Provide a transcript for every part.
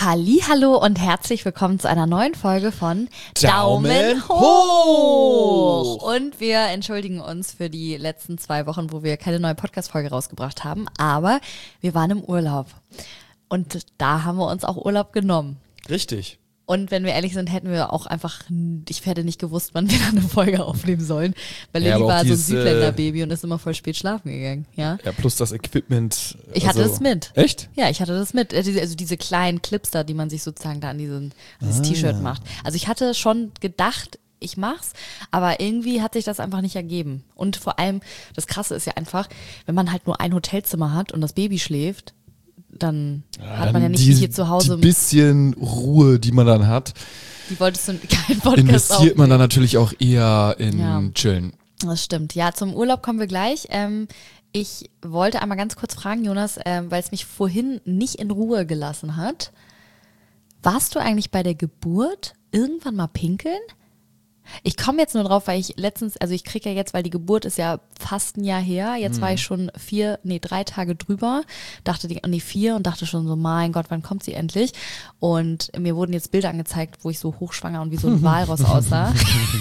Hallihallo und herzlich willkommen zu einer neuen Folge von Daumen hoch! Und wir entschuldigen uns für die letzten 2 Wochen, wo wir keine neue Podcast-Folge rausgebracht haben, aber wir waren im Urlaub und da haben wir uns auch Urlaub genommen. Richtig. Und wenn wir ehrlich sind, hätten wir auch einfach, ich hätte nicht gewusst, wann wir dann eine Folge aufnehmen sollen, weil Lilly war so ein Südländer-Baby und ist immer voll spät schlafen gegangen. Ja, plus das Equipment. Ich hatte das mit. Echt? Ja, ich hatte das mit. Also diese kleinen Clips da, die man sich sozusagen da an dieses T-Shirt macht. Also ich hatte schon gedacht, ich mach's, aber irgendwie hat sich das einfach nicht ergeben. Und vor allem, das Krasse ist ja einfach, wenn man halt nur ein Hotelzimmer hat und das Baby schläft, dann hat man ja nicht hier zu Hause. Die bisschen Ruhe, die man dann hat, Die wolltest du keinen Podcast investiert man aufnehmen. dann natürlich auch eher in Chillen. Das stimmt. Ja, zum Urlaub kommen wir gleich. Ich wollte einmal ganz kurz fragen, Jonas, weil es mich vorhin nicht in Ruhe gelassen hat. Warst du eigentlich bei der Geburt irgendwann mal pinkeln? Ich komme jetzt nur drauf, weil ich letztens, also ich kriege ja jetzt, weil die Geburt ist ja fast ein Jahr her, jetzt war ich schon 3 Tage drüber, 4 und dachte schon so, mein Gott, wann kommt sie endlich? Und mir wurden jetzt Bilder angezeigt, wo ich so hochschwanger und wie so ein Walross aussah.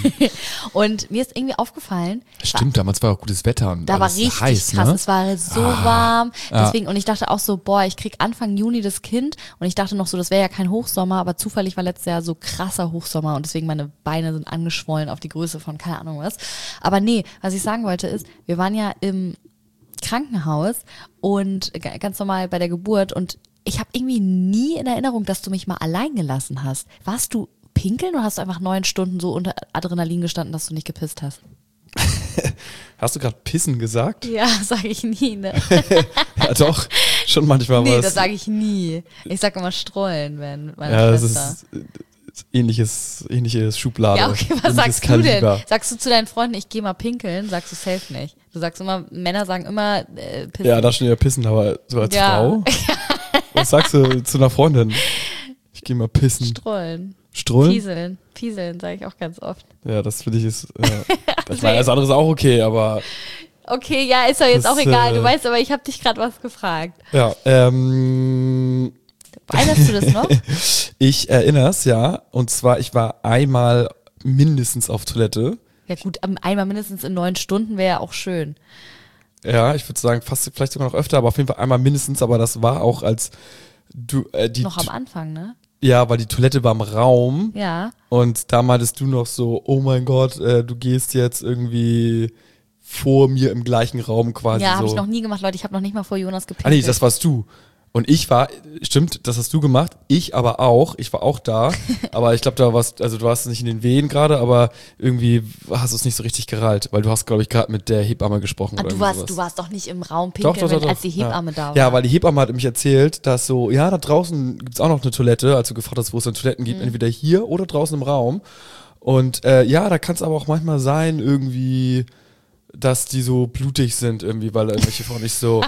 Und mir ist irgendwie aufgefallen. Stimmt, damals war auch gutes Wetter und Da war alles richtig heiß, krass, ne? es war so warm, deswegen, und ich dachte auch so, boah, ich krieg Anfang Juni das Kind und ich dachte noch so, das wäre ja kein Hochsommer, aber zufällig war letztes Jahr so krasser Hochsommer und deswegen meine Beine sind angeschwollen auf die Größe von keine Ahnung was. Aber nee, was ich sagen wollte ist, wir waren ja im Krankenhaus und ganz normal bei der Geburt und ich habe irgendwie nie in Erinnerung, dass du mich mal allein gelassen hast. Warst du pinkeln oder hast du einfach 9 Stunden so unter Adrenalin gestanden, dass du nicht gepisst hast? Hast du gerade Pissen gesagt? Ja, sage ich nie, ne? Ja doch, schon manchmal Nee, was. das sage ich nie. Ich sage immer strollen, wenn meine Ja, das Schwester. ist ähnliches Schublade. Ja, okay, was ähnliches sagst du Kaliber. denn? Sagst du zu deinen Freunden, ich gehe mal pinkeln? Sagst du safe nicht. Du sagst immer, Männer sagen immer pissen. Ja, da schon ja pissen, aber so als Ja. Frau? Was sagst du zu einer Freundin? Ich gehe mal pissen. Strollen. Strullen? Pieseln sage ich auch ganz oft. Ja, das finde ich ist. Ich meine, das andere ist auch okay, aber Okay, ja, ist doch jetzt Das, auch egal. Du weißt aber, ich habe dich gerade was gefragt. ja. Erinnerst du das noch? Ich erinnere es, ja. Und zwar, ich war einmal mindestens auf Toilette. Ja gut, einmal mindestens in 9 Stunden wäre ja auch schön. Ja, ich würde sagen, fast vielleicht sogar noch öfter, aber auf jeden Fall einmal mindestens. Aber das war auch als du Noch am Anfang, ne? Ja, weil die Toilette war im Raum. Ja. Und da meintest du noch so, oh mein Gott, du gehst jetzt irgendwie vor mir im gleichen Raum quasi Ja, so. habe ich noch nie gemacht, Leute. Ich habe noch nicht mal vor Jonas Ah gepinkelt. nee, das warst du. Und ich war, stimmt, das hast du gemacht, ich aber auch, ich war auch da, aber ich glaube, du warst nicht in den Wehen gerade, aber irgendwie hast du es nicht so richtig gerallt, weil du hast, glaube ich, gerade mit der Hebamme gesprochen. Ah, oder du irgendwie sowas. warst doch nicht im Raum pinkeln, Doch. als die Hebamme da war. Ja, weil die Hebamme hat nämlich erzählt, dass so, ja, da draußen gibt's auch noch eine Toilette, als du gefragt hast, wo es denn Toiletten gibt, entweder hier oder draußen im Raum. Und ja, da kann es aber auch manchmal sein, irgendwie, dass die so blutig sind, irgendwie, weil irgendwelche Frauen nicht so.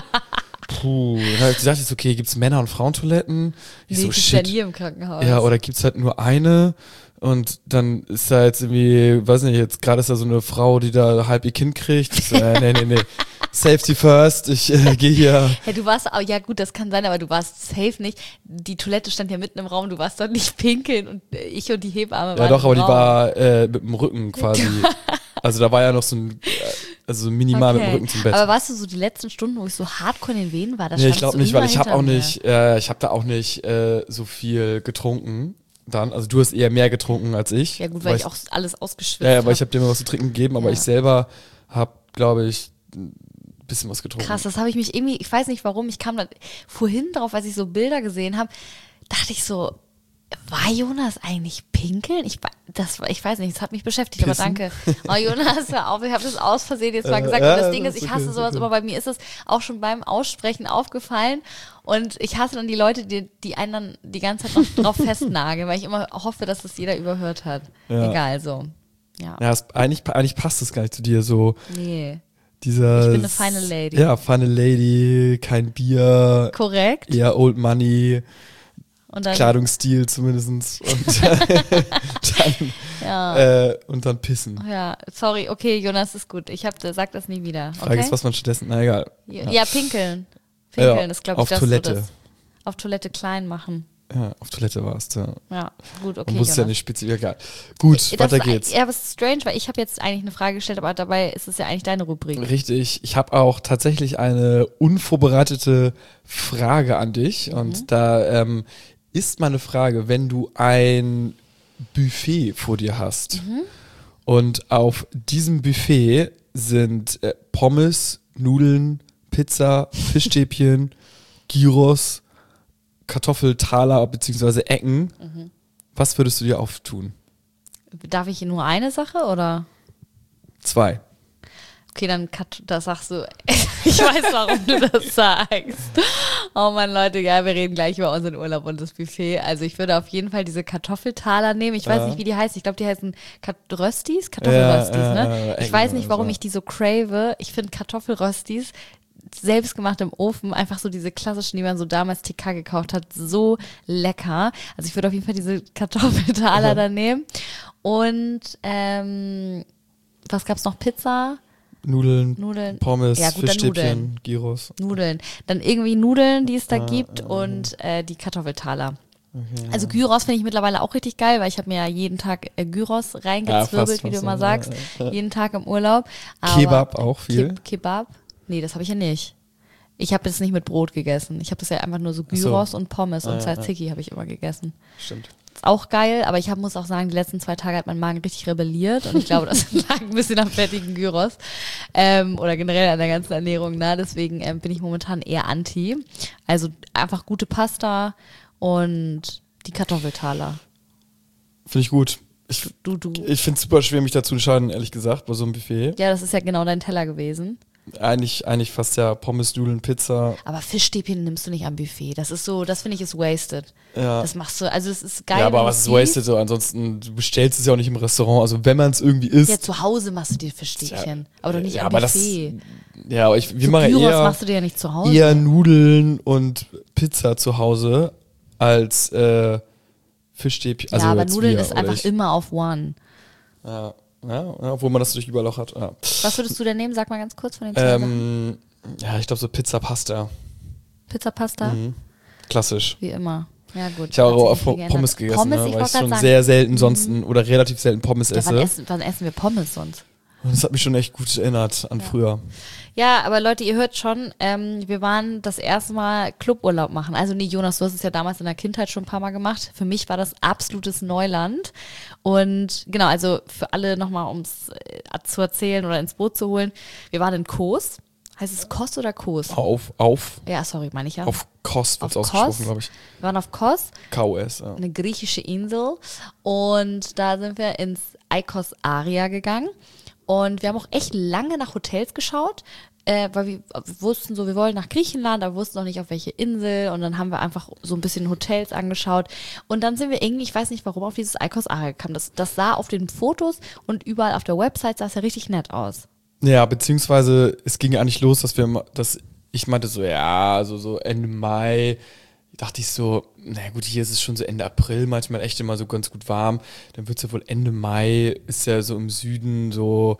Puh, da dachte ich so, okay, gibt's Männer- und Frauentoiletten? Ich so, gibt's ja shit. nie im Krankenhaus. Ja, oder gibt's halt nur eine? Und dann ist da jetzt irgendwie, weiß nicht, jetzt gerade ist da so eine Frau, die da halb ihr Kind kriegt. Ich so, nee. Safety first, ich gehe hier. Ja, du warst auch, ja gut, das kann sein, aber du warst safe nicht. Die Toilette stand ja mitten im Raum, du warst dort nicht pinkeln und ich und die Hebamme Ja waren doch, im aber die Raum. war mit dem Rücken quasi. Also da war ja noch so ein, also minimal mit dem Rücken zum Bett. Aber warst du so die letzten Stunden, wo ich so hardcore in den Venen war? Da Nee, ich standst glaube du nicht, weil immer ich habe hinter auch mir. nicht, ich habe da auch nicht so viel getrunken dann. Also du hast eher mehr getrunken als ich. Ja gut, weil ich auch alles ausgeschwitzt Ja, aber habe. ich habe dir mal was zu trinken gegeben, aber Ja. ich selber habe, glaube ich, ein bisschen was getrunken. Krass, das habe ich mich irgendwie, ich weiß nicht warum, ich kam da vorhin drauf, als ich so Bilder gesehen habe, dachte ich so, war Jonas eigentlich pinkeln? Ich weiß nicht, das hat mich beschäftigt, Pissen? aber danke. Oh Jonas, hör auf, ich habe das aus Versehen jetzt mal gesagt. ja, Und das Ding das ist, ist ich okay, hasse ist sowas, okay. aber bei mir ist es auch schon beim Aussprechen aufgefallen. Und ich hasse dann die Leute, die einen dann die ganze Zeit noch drauf festnageln, weil ich immer hoffe, dass das jeder überhört hat. Ja. Egal, so. Ja. Ja, eigentlich passt das gar nicht zu dir, so Nee. dieser. Ich bin eine feine Lady. Ja, feine Lady, kein Bier, Korrekt. eher Old Money, Und dann, Kleidungsstil zumindest und dann pissen. ja, sorry, okay, Jonas ist gut. Sag das nie wieder. Okay? Frage ist, was man stattdessen, na egal. Ja, pinkeln. Pinkeln Ja, ist, glaube ich, auf das Toilette. So das. Auf Toilette klein machen. Ja, auf Toilette warst, ja. Ja, gut, okay. Man muss es ja Jonas. nicht spezifisch, egal. Gut, weiter geht's. Ja, aber es ist strange, weil ich habe jetzt eigentlich eine Frage gestellt, aber dabei ist es ja eigentlich deine Rubrik. Richtig, ich habe auch tatsächlich eine unvorbereitete Frage an dich. Und da ist meine Frage, wenn du ein Buffet vor dir hast und auf diesem Buffet sind Pommes, Nudeln, Pizza, Fischstäbchen, Gyros, Kartoffeltaler bzw. Ecken. Was würdest du dir auftun? Darf ich nur eine Sache oder? 2. Okay, dann das sagst du. Ich weiß, warum du das sagst. Oh Mann, Leute, ja, wir reden gleich über unseren Urlaub und das Buffet. Also ich würde auf jeden Fall diese Kartoffeltaler nehmen. Ich weiß nicht, wie die heißen. Ich glaube, die heißen Röstis, Kartoffelröstis, ne? Ich weiß nicht, warum ich die so crave. Ich finde Kartoffelröstis selbstgemacht im Ofen, einfach so diese klassischen, die man so damals TK gekauft hat, so lecker. Also ich würde auf jeden Fall diese Kartoffeltaler da nehmen. Und was gab's noch? Pizza? Nudeln, Pommes, ja, gut, Fischstäbchen, Gyros. Nudeln. Dann irgendwie Nudeln, die es da gibt und die Kartoffeltaler. Okay, also Gyros finde ich mittlerweile auch richtig geil, weil ich habe mir ja jeden Tag Gyros reingezwirbelt, wie du immer sagst. Jeden Tag im Urlaub. Aber Kebab auch viel. Kebab? Nee, das habe ich ja nicht. Ich habe das nicht mit Brot gegessen. Ich habe das ja einfach nur so Gyros und Pommes und Tzatziki habe ich immer gegessen. Stimmt. Ist auch geil, aber ich muss auch sagen, die letzten 2 Tage hat mein Magen richtig rebelliert und ich glaube, das lag ein bisschen am fettigen Gyros oder generell an der ganzen Ernährung. Deswegen bin ich momentan eher anti. Also einfach gute Pasta und die Kartoffeltaler. Finde ich gut. Ich finde es super schwer, mich dazu zu entscheiden, ehrlich gesagt, bei so einem Buffet. Ja, das ist ja genau dein Teller gewesen. Eigentlich fast ja Pommes, Nudeln, Pizza. Aber Fischstäbchen nimmst du nicht am Buffet. Das ist so, das finde ich ist wasted. Ja. Das machst du, also es ist geil. Ja, aber was ist wasted so? Ansonsten, du bestellst es ja auch nicht im Restaurant. Also wenn man es irgendwie isst. Ja, zu Hause machst du dir Fischstäbchen. Aber doch nicht am aber Buffet. Aber wir machen Gyros eher, machst du dir ja nicht zu Hause. Eher Nudeln und Pizza zu Hause als Fischstäbchen. Also ja, aber Nudeln ist oder einfach immer auf One. Ja, obwohl man das natürlich überall auch hat. Ja. Was würdest du denn nehmen? Sag mal ganz kurz von den 2 Sachen. Ja, ich glaube so Pizza, Pasta. Pizza, Pasta? Klassisch. Wie immer. Ja, gut. Ich habe auch auf Pommes gegessen, Pommes, weil ich schon sehr selten sonst oder relativ selten Pommes esse. Wann essen wir Pommes sonst? Und das hat mich schon echt gut erinnert an früher. Ja, aber Leute, ihr hört schon, wir waren das erste Mal Cluburlaub machen. Also nee, Jonas, du hast es ja damals in der Kindheit schon ein paar Mal gemacht. Für mich war das absolutes Neuland. Und genau, also für alle nochmal, um es zu erzählen oder ins Boot zu holen. Wir waren in Kos. Heißt es Kos oder Kos? Auf. Ja, sorry, meine ich ja. Auf Kos wird es Auf ausgesprochen, Kos. glaube ich. Wir waren auf Kos. KOS, ja. Eine griechische Insel. Und da sind wir ins Aikos Aria gegangen. Und wir haben auch echt lange nach Hotels geschaut, weil wir wussten so, wir wollen nach Griechenland, aber wussten noch nicht auf welche Insel. Und dann haben wir einfach so ein bisschen Hotels angeschaut. Und dann sind wir irgendwie, ich weiß nicht warum, auf dieses Aikos Aria gekommen. Das sah auf den Fotos und überall auf der Website sah es ja richtig nett aus. Ja, beziehungsweise es ging ja eigentlich los, dass ich meinte so, ja, also so Ende Mai, dachte ich so, na gut, hier ist es schon so Ende April, manchmal echt immer so ganz gut warm. Dann wird es ja wohl Ende Mai, ist ja so im Süden so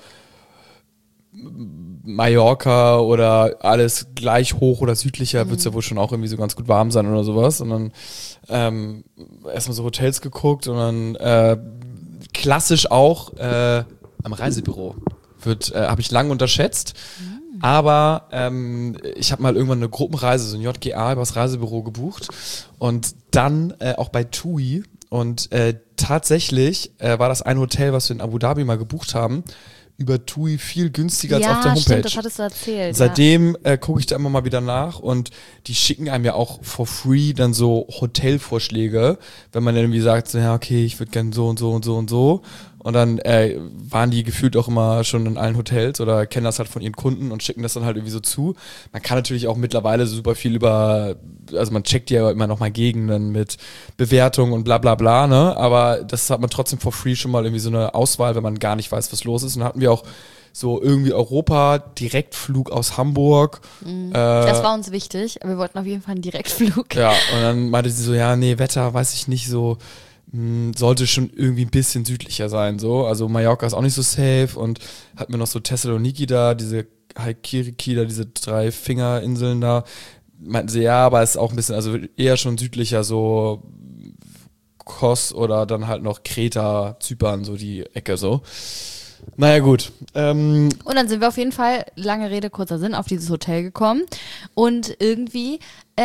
Mallorca oder alles gleich hoch oder südlicher, wird es ja wohl schon auch irgendwie so ganz gut warm sein oder sowas. Und dann erstmal so Hotels geguckt und dann klassisch auch am Reisebüro. Habe ich lange unterschätzt. Aber ich habe mal irgendwann eine Gruppenreise, so ein JGA, übers Reisebüro gebucht und dann auch bei TUI und tatsächlich war das ein Hotel, was wir in Abu Dhabi mal gebucht haben, über TUI viel günstiger als auf der Homepage. Stimmt, das hattest du erzählt. Seitdem gucke ich da immer mal wieder nach und die schicken einem ja auch for free dann so Hotelvorschläge, wenn man dann irgendwie sagt, so, ja okay, ich würde gerne so und so und so und so. Und dann waren die gefühlt auch immer schon in allen Hotels oder kennen das halt von ihren Kunden und schicken das dann halt irgendwie so zu. Man kann natürlich auch mittlerweile super viel also man checkt ja immer noch mal Gegenden mit Bewertungen und bla bla bla, ne? Aber das hat man trotzdem for free schon mal irgendwie so eine Auswahl, wenn man gar nicht weiß, was los ist. Und dann hatten wir auch so irgendwie Europa, Direktflug aus Hamburg. Das war uns wichtig. Wir wollten auf jeden Fall einen Direktflug. Ja, und dann meinte sie so, ja, nee, Wetter, weiß ich nicht, so sollte schon irgendwie ein bisschen südlicher sein, so. Also Mallorca ist auch nicht so safe und hatten wir noch so Thessaloniki da, diese Haikiriki da, diese 3 Fingerinseln da. meinten sie, ja, aber es ist auch ein bisschen, also eher schon südlicher, so Kos oder dann halt noch Kreta, Zypern, so die Ecke so. Naja, gut. Und dann sind wir auf jeden Fall, lange Rede, kurzer Sinn, auf dieses Hotel gekommen. Und irgendwie,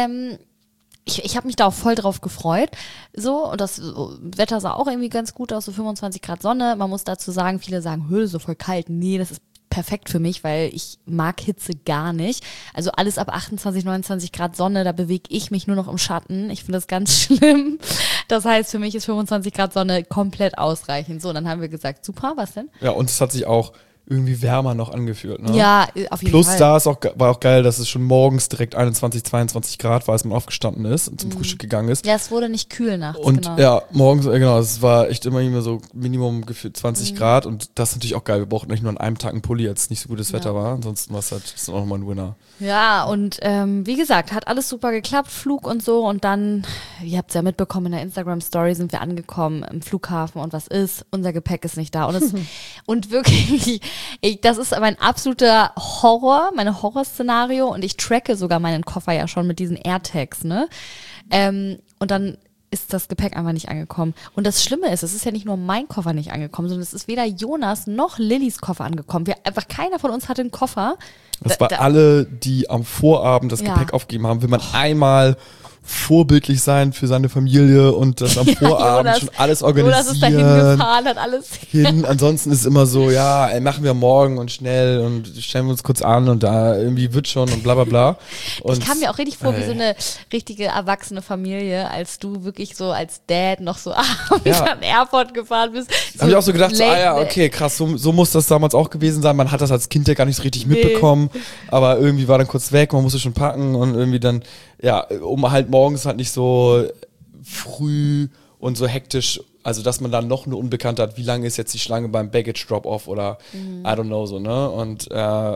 ich habe mich da auch voll drauf gefreut. So, und das Wetter sah auch irgendwie ganz gut aus, so 25 Grad Sonne. Man muss dazu sagen, viele sagen, so voll kalt. Nee, das ist perfekt für mich, weil ich mag Hitze gar nicht. Also alles ab 28, 29 Grad Sonne, da bewege ich mich nur noch im Schatten. Ich finde das ganz schlimm. Das heißt, für mich ist 25 Grad Sonne komplett ausreichend. So, dann haben wir gesagt, super, was denn? Ja, und es hat sich auch irgendwie wärmer noch angefühlt. Ne? Ja, auf jeden Plus Fall. da war auch geil, dass es schon morgens direkt 21, 22 Grad war, als man aufgestanden ist und zum Frühstück gegangen ist. Ja, es wurde nicht kühl nachts, Und genau. ja, morgens, genau, es war echt immer so Minimum gefühlt 20 Grad und das ist natürlich auch geil. Wir brauchten nicht nur an einem Tag einen Pulli, als es nicht so gutes Wetter war. Ansonsten war es halt, ist dann auch nochmal ein Winner. Ja, und wie gesagt, hat alles super geklappt, Flug und so. Und dann, ihr habt es ja mitbekommen, in der Instagram-Story sind wir angekommen im Flughafen und was ist? Unser Gepäck ist nicht da. Und wirklich, das ist mein absoluter Horror, mein Horrorszenario. Und ich tracke sogar meinen Koffer ja schon mit diesen AirTags, ne? Und dann ist das Gepäck einfach nicht angekommen. Und das Schlimme ist, es ist ja nicht nur mein Koffer nicht angekommen, sondern es ist weder Jonas noch Lillys Koffer angekommen. Einfach keiner von uns hatte einen Koffer. Das war alle, die am Vorabend das Gepäck aufgegeben haben, will man einmal vorbildlich sein für seine Familie und das am Vorabend Jonas, schon alles organisieren. Jonas ist dahin gefahren, hat alles hin. Ansonsten ist es immer so, ja, ey, machen wir morgen und schnell und stellen wir uns kurz an und da irgendwie wird schon und bla bla bla. Und ich kam mir auch richtig vor wie so eine richtige erwachsene Familie, als du wirklich so als Dad noch so abends an Airport gefahren bist. Da habe ich auch so gedacht, so, okay, krass, so muss das damals auch gewesen sein. Man hat das als Kind ja gar nicht so richtig mitbekommen, aber irgendwie war dann kurz weg, man musste schon packen und irgendwie dann, ja, um halt morgens halt nicht so früh und so hektisch, also dass man dann noch eine Unbekannte hat, wie lange ist jetzt die Schlange beim Baggage Drop-Off oder I don't know so, ne? Und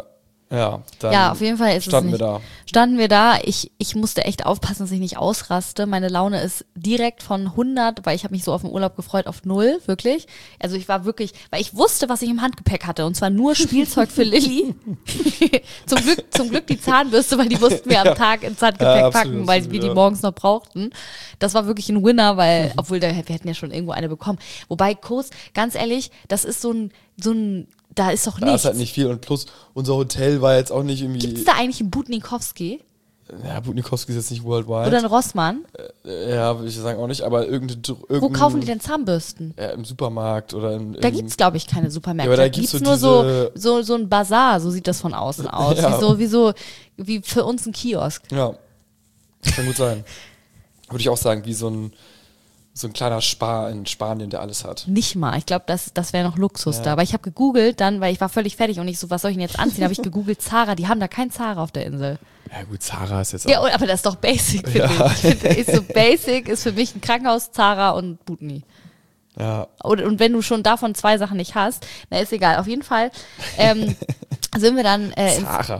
dann auf jeden Fall standen wir da. Ich musste echt aufpassen, dass ich nicht ausraste. Meine Laune ist direkt von 100, weil ich habe mich so auf den Urlaub gefreut, auf 0, wirklich. Also ich war wirklich, weil ich wusste, was ich im Handgepäck hatte und zwar nur Spielzeug für Lilly. zum Glück die Zahnbürste, weil die mussten wir am Tag ins Handgepäck packen, weil wir die morgens noch brauchten. Das war wirklich ein Winner, weil, obwohl wir hätten ja schon irgendwo eine bekommen. Wobei, Kurs, ganz ehrlich, das ist so ein da ist doch nichts. Da ist halt nicht viel und plus unser Hotel war jetzt auch nicht irgendwie... Gibt es da eigentlich einen Butnikowski? Ja, Butnikowski ist jetzt nicht worldwide. Oder ein Rossmann? Ja, würde ich sagen auch nicht, aber Wo kaufen die denn Zahnbürsten? Ja, im Supermarkt oder in... Da gibt es, glaube ich, keine Supermärkte. Ja, aber da gibt's so nur so ein Bazar, so sieht das von außen aus. Ja. Wie für uns ein Kiosk. Ja, kann gut sein. Würde ich auch sagen, wie so ein kleiner Spar in Spanien, der alles hat. Nicht mal. Ich glaube, das wäre noch Luxus da. Aber ich habe gegoogelt dann, weil ich war völlig fertig und ich so, was soll ich denn jetzt anziehen? Habe ich gegoogelt, Zara. Die haben da kein Zara auf der Insel. Ja gut, Zara ist jetzt auch... Ja, aber das ist doch basic, finde ich. Ist so basic, ist für mich ein Krankenhaus, Zara und Butni. Ja. Und wenn du schon davon 2 Sachen nicht hast, na ist egal. Auf jeden Fall sind wir dann Zara.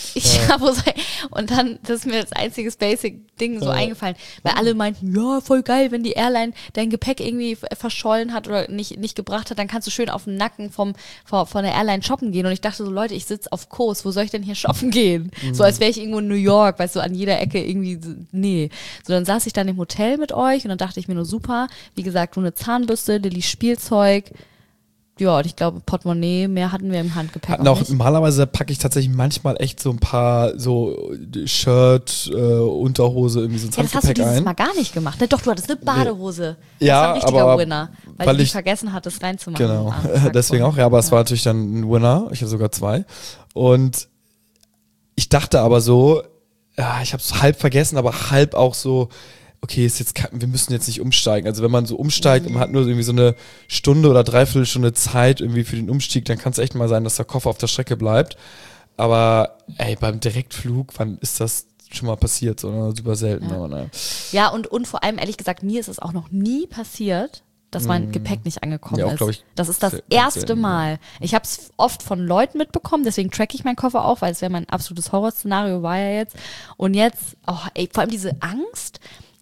Und dann, das ist mir das einzige Basic-Ding so eingefallen, weil alle meinten, ja, voll geil, wenn die Airline dein Gepäck irgendwie verschollen hat oder nicht gebracht hat, dann kannst du schön auf den Nacken von der Airline shoppen gehen. Und ich dachte so, Leute, ich sitze auf Kurs, wo soll ich denn hier shoppen gehen? So als wäre ich irgendwo in New York, weißt du, an jeder Ecke irgendwie, nee. So, dann saß ich dann im Hotel mit euch und dann dachte ich mir nur, super, wie gesagt, nur eine Zahnbürste, Lillys Spielzeug. Ja, und ich glaube, Portemonnaie, mehr hatten wir im Handgepäck auch nicht. Normalerweise packe ich tatsächlich manchmal echt so ein paar so Shirt, Unterhose, irgendwie so ein Das hast du Handgepäck dieses ein. Mal gar nicht gemacht. Doch, du hattest eine Badehose. Das Ja, war ein richtiger aber Winner, weil du die vergessen hattest reinzumachen. Genau, am Tag deswegen vorher. auch, ja, aber es war natürlich dann ein Winner. Ich habe sogar 2. Und ich dachte aber so, ja, ich habe es halb vergessen, aber halb auch so, okay, wir müssen jetzt nicht umsteigen. Also wenn man so umsteigt und man hat nur irgendwie so eine Stunde oder 3/4 Zeit irgendwie für den Umstieg, dann kann es echt mal sein, dass der Koffer auf der Strecke bleibt. Aber ey, beim Direktflug, wann ist das schon mal passiert? So, super selten. Ja. Aber naja. Ja, und vor allem, ehrlich gesagt, mir ist es auch noch nie passiert, dass mein Gepäck nicht angekommen Ja, auch, glaub ist. ich, Das ist das sehr erste selten, Mal. Ich habe es oft von Leuten mitbekommen, deswegen tracke ich meinen Koffer auch, weil es wäre mein absolutes Horrorszenario, war ja jetzt. Und jetzt, vor allem diese Angst,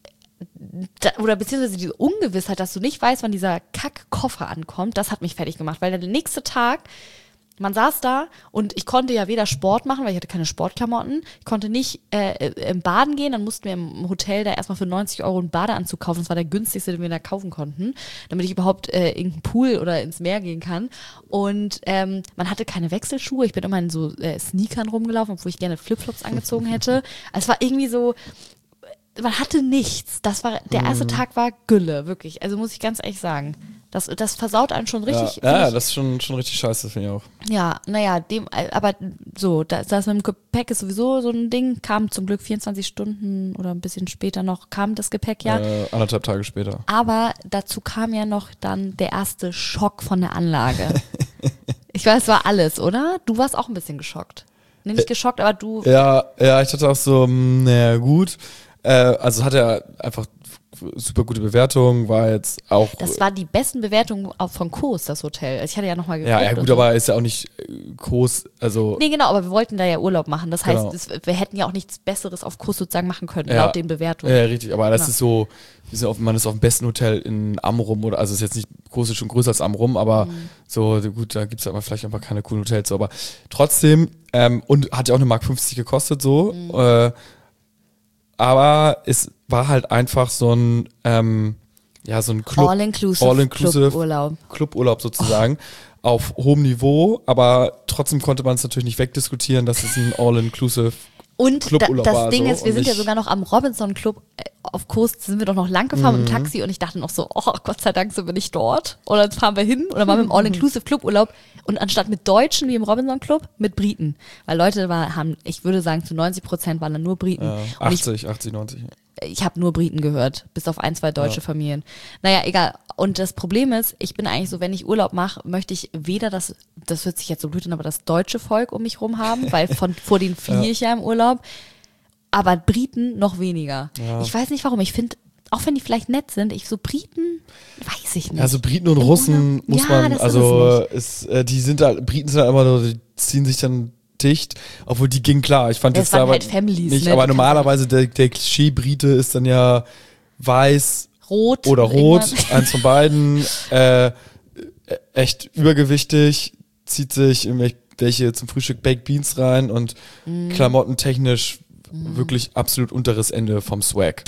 oder beziehungsweise diese Ungewissheit, dass du nicht weißt, wann dieser Kackkoffer ankommt, das hat mich fertig gemacht, weil der nächste Tag Man saß da und ich konnte ja weder Sport machen, weil ich hatte keine Sportklamotten. Ich konnte nicht im Baden gehen, dann mussten wir im Hotel da erstmal für 90 Euro einen Badeanzug kaufen. Das war der günstigste, den wir da kaufen konnten, damit ich überhaupt in den Pool oder ins Meer gehen kann. Und man hatte keine Wechselschuhe. Ich bin immer in so Sneakern rumgelaufen, obwohl ich gerne Flipflops angezogen hätte. Also es war irgendwie so, man hatte nichts. Der erste Tag war Gülle, wirklich. Also muss ich ganz ehrlich sagen. Das versaut einen schon richtig. Ja, das ist schon richtig scheiße, finde ich auch. Ja, naja, aber so, das mit dem Gepäck ist sowieso so ein Ding, kam zum Glück 24 Stunden oder ein bisschen später noch, kam das Gepäck ja. 1,5 Tage später. Aber dazu kam ja noch dann der erste Schock von der Anlage. Ich weiß, es war alles, oder? Du warst auch ein bisschen geschockt. Nee, nicht geschockt, aber du. Ja, ich dachte auch so, naja, gut. Also hat er einfach super gute Bewertung, war jetzt auch. Das war die besten Bewertungen auch von Kos, das Hotel. Also ich hatte ja nochmal geguckt. Ja, gut, aber ist ja auch nicht Kos, also. Nee, genau, aber wir wollten da ja Urlaub machen. Das heißt, Genau. wir hätten ja auch nichts Besseres auf Kos sozusagen machen können, Ja. laut den Bewertungen. Ja, richtig, aber das ist so, man ist auf dem besten Hotel in Amrum oder, also ist jetzt nicht, Kos ist schon größer als Amrum, aber so, gut, da gibt's aber vielleicht einfach keine coolen Hotels, so, aber trotzdem, und hat ja auch eine Mark 50 gekostet, so, aber es war halt einfach so ein, so ein All-inclusive Cluburlaub sozusagen, auf hohem Niveau, aber trotzdem konnte man es natürlich nicht wegdiskutieren, dass es ein All-inclusive Und Cluburlaub das war, Ding so, ist, wir und sind ja nicht- sogar noch am Robinson Club auf Kurs, sind wir doch noch lang gefahren mit dem Taxi und ich dachte noch so, oh Gott sei Dank sind wir nicht dort. Oder jetzt fahren wir hin oder waren wir im All-Inclusive Cluburlaub und anstatt mit Deutschen wie im Robinson Club, mit Briten. Weil Leute haben, ich würde sagen zu 90% waren dann nur Briten. Ja, Und 80, 90. ich habe nur Briten gehört, bis auf 1, 2 deutsche Familien. Naja, egal. Und das Problem ist, ich bin eigentlich so, wenn ich Urlaub mache, möchte ich weder das hört sich jetzt so blöd an, aber das deutsche Volk um mich rum haben, weil vor denen fliehe ich ja im Urlaub. Aber Briten noch weniger. Ja. Ich weiß nicht warum. Ich finde, auch wenn die vielleicht nett sind, Briten, weiß ich nicht. Also Briten und Im Russen Urlaub? muss Ja, man, das also die sind halt, Briten sind halt immer so, die ziehen sich dann dicht, obwohl die ging klar. Ich fand Ja, jetzt es waren aber halt Families, nicht, ne? aber Du kannst normalerweise der Klischee-Brite ist dann ja weiß Rot. oder rot, irgendwann. eins von beiden, echt übergewichtig, zieht sich irgendwelche zum Frühstück Baked Beans rein und klamottentechnisch wirklich absolut unteres Ende vom Swag.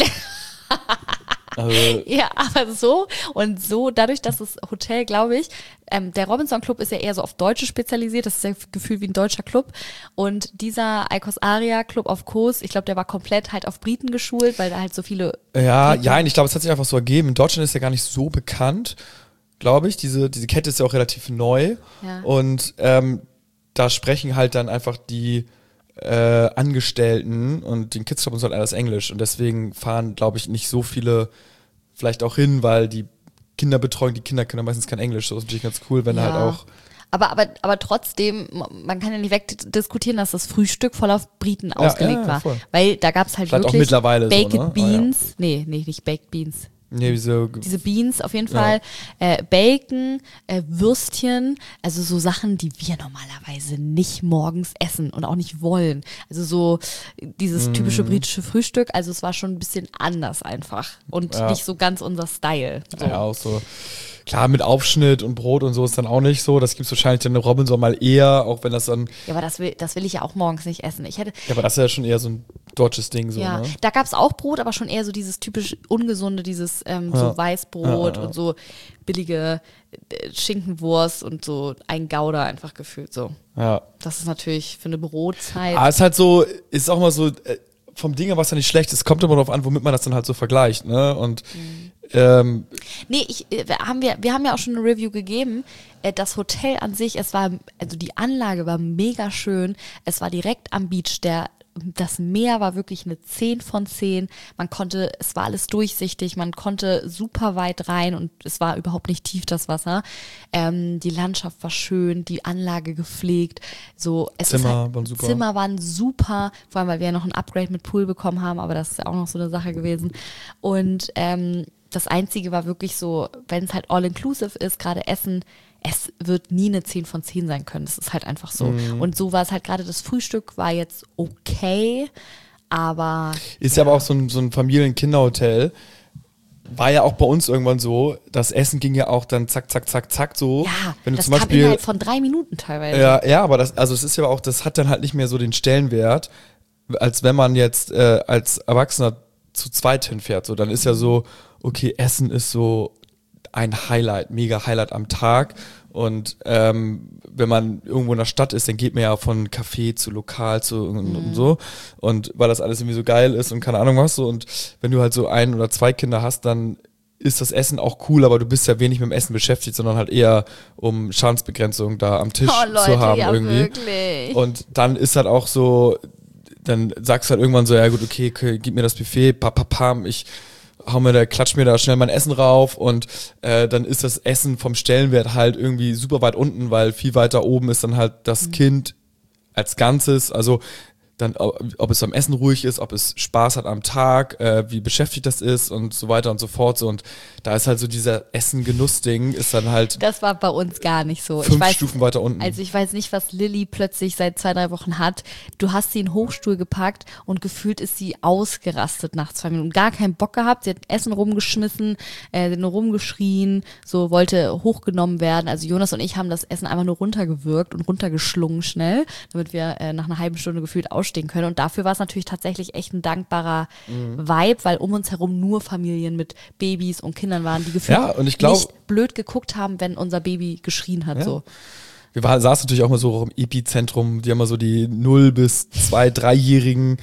Also, Ja, aber so, dadurch, dass das Hotel, glaube ich, der Robinson Club ist ja eher so auf Deutsche spezialisiert, das ist ja gefühlt wie ein deutscher Club. Und dieser Icos Aria Club auf Kos, ich glaube, der war komplett halt auf Briten geschult, weil da halt so viele. ja, ich glaube, es hat sich einfach so ergeben. In Deutschland ist ja gar nicht so bekannt, glaube ich. Diese Kette ist ja auch relativ neu. Ja. Und da sprechen halt dann einfach die Angestellten und den Kids Club und so alles Englisch. Und deswegen fahren, glaube ich, nicht so viele vielleicht auch hin, weil die Kinderbetreuung, die Kinder können meistens kein Englisch. So ist natürlich ganz cool, wenn Ja. halt auch. Aber trotzdem, man kann ja nicht wegdiskutieren, dass das Frühstück voll auf Briten ausgelegt ja, war. voll. Weil da gab es halt Vielleicht auch wirklich mittlerweile so, Baked ne? Beans. Nee, nicht Baked Beans. Nee, Diese Beans auf jeden Fall, Bacon, Würstchen, also so Sachen, die wir normalerweise nicht morgens essen und auch nicht wollen. Also so dieses typische britische Frühstück, also es war schon ein bisschen anders einfach und nicht so ganz unser Style. So. Ja, auch so. Klar, mit Aufschnitt und Brot und so ist dann auch nicht so. Das gibt's wahrscheinlich dann in Robinson mal eher, auch wenn das dann. Ja, aber das will ich ja auch morgens nicht essen. Ja, aber das ist ja schon eher so ein deutsches Ding, so, Ja, ne? da gab es auch Brot, aber schon eher so dieses typisch ungesunde, dieses so Weißbrot und so billige Schinkenwurst und so ein Gouda einfach gefühlt so. Ja. Das ist natürlich für eine Brotzeit. Aber es ist halt so, ist auch mal so, vom Ding her was ja nicht schlecht, es kommt immer darauf an, womit man das dann halt so vergleicht, ne? Und Nee, wir haben ja auch schon eine Review gegeben. Das Hotel an sich, also die Anlage war mega schön. Es war direkt am Beach. Das Meer war wirklich eine 10 von 10. Es war alles durchsichtig, man konnte super weit rein und es war überhaupt nicht tief, das Wasser. Die Landschaft war schön, die Anlage gepflegt. Zimmer waren super, vor allem, weil wir ja noch ein Upgrade mit Pool bekommen haben, aber das ist ja auch noch so eine Sache gewesen. Und das Einzige war wirklich so, wenn es halt all-inclusive ist, gerade Essen, es wird nie eine 10 von 10 sein können. Das ist halt einfach so. Und so war es halt gerade, das Frühstück war jetzt okay, aber... ist ja aber auch so ein Familien-Kinderhotel. war ja auch bei uns irgendwann so, das Essen ging ja auch dann zack, zack, zack, zack so. Ja, wenn du das zum kam Beispiel, innerhalb von 3 Minuten teilweise. ja, aber also es ist ja auch, das hat dann halt nicht mehr so den Stellenwert, als wenn man jetzt als Erwachsener zu zweit hinfährt. So, dann ist ja so, okay, Essen ist so ein Highlight, mega Highlight am Tag. Und wenn man irgendwo in der Stadt ist, dann geht man ja von Café zu Lokal zu und so. Und weil das alles irgendwie so geil ist und keine Ahnung was so. Und wenn du halt so 1 oder 2 Kinder hast, dann ist das Essen auch cool, aber du bist ja wenig mit dem Essen beschäftigt, sondern halt eher um Schadensbegrenzung da am Tisch zu haben irgendwie. Wirklich. Und dann ist halt auch so, dann sagst du halt irgendwann so, ja gut, okay, gib mir das Buffet, pam, ich klatsch mir da schnell mein Essen rauf und dann ist das Essen vom Stellenwert halt irgendwie super weit unten, weil viel weiter oben ist dann halt das Kind als Ganzes, also dann, ob es am Essen ruhig ist, ob es Spaß hat am Tag, wie beschäftigt das ist und so weiter und so fort. So. Und da ist halt so dieser Essen-Genuss-Ding, ist dann halt Das war bei uns gar nicht so. 5 Stufen weiter unten. Also ich weiß nicht, was Lilly plötzlich seit 2-3 Wochen hat. Du hast sie in den Hochstuhl gepackt und gefühlt ist sie ausgerastet nach 2 Minuten. Gar keinen Bock gehabt. Sie hat Essen rumgeschmissen, nur rumgeschrien, so wollte hochgenommen werden. Also Jonas und ich haben das Essen einfach nur runtergewürgt und runtergeschlungen schnell, damit wir nach einer halben Stunde gefühlt ausstehen können. Und dafür war es natürlich tatsächlich echt ein dankbarer Vibe, weil um uns herum nur Familien mit Babys und Kindern waren, die gefühlt und ich glaub, nicht blöd geguckt haben, wenn unser Baby geschrien hat. Ja. So. Wir saßen natürlich auch mal so im Epizentrum, die haben mal so die 0- bis 2-, 3-jährigen